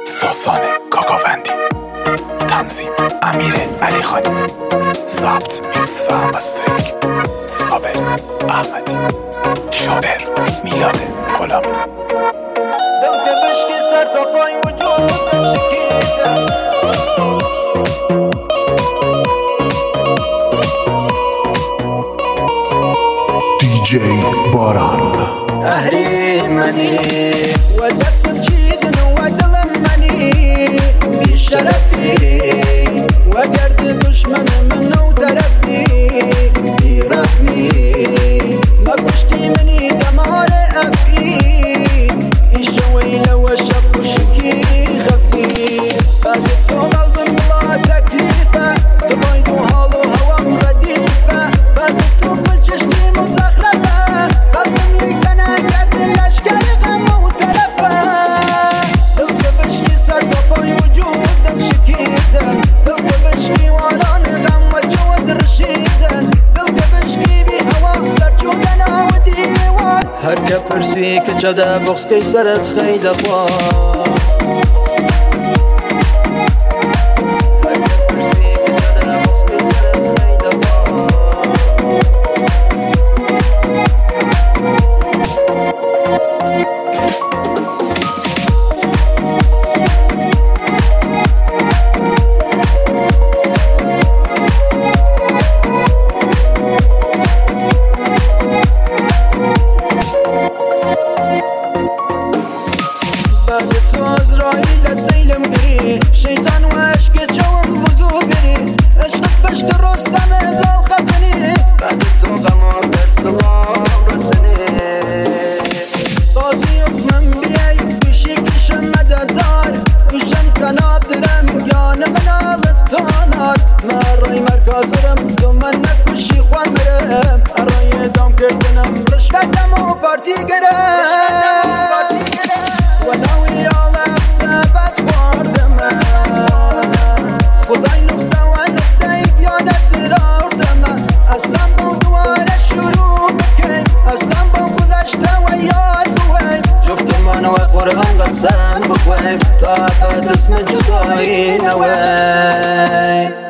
ساسان کاکاوندی، تنظیم امیر علی خانی، ضبط میکس و مسترینگ صابر احمدی، شاعر میلاد غلامی. دل که بشکی سر تا پای وجود شکیده، دیجی باران اهریمنی و دستم چیدن و دلم منی بی شرفی و گرد دشمن من و طرفی بی رحمی ما کشتی منی دمار افی ایشا ویل و شب و شکی خفی بعد تو قلبم بلا تکلیفه تو باید و حال و هوام ردیفه بعد تو کل چشتی مزخرفه قلبم یکنه گرد لشکر غم و طرفه دل که بشکی سر تا پای وجود دل شکیده دل که بشکی واران غم و جود رشیده دل که بشکی بی هوا سر جودن و دیوار هر که پرسی که چده بغز که سرت خیده خواه بعد تو ازرائیل سیلم گری شیطان و عشق جوم وضو بری عشق پشت رستم ازال خفنی بعد تو غما برسلام رسنی قاضی حکمم بیای بشی کشم مددار کشم تناب درم گان من آلت تانات ما رای مرکازرم تو من نکشی خوان برم رای دام کردنم رشوتم و پارتی گرم وناوی آلب سبت خوردم خدای نقطه و نقطه ایگیانت دراردم اصلا با دواره شروع بکن اصلا با گذشته و یاد بوین جفت من و قرآن قسم بخویم تا افرد اسم جدایی نوی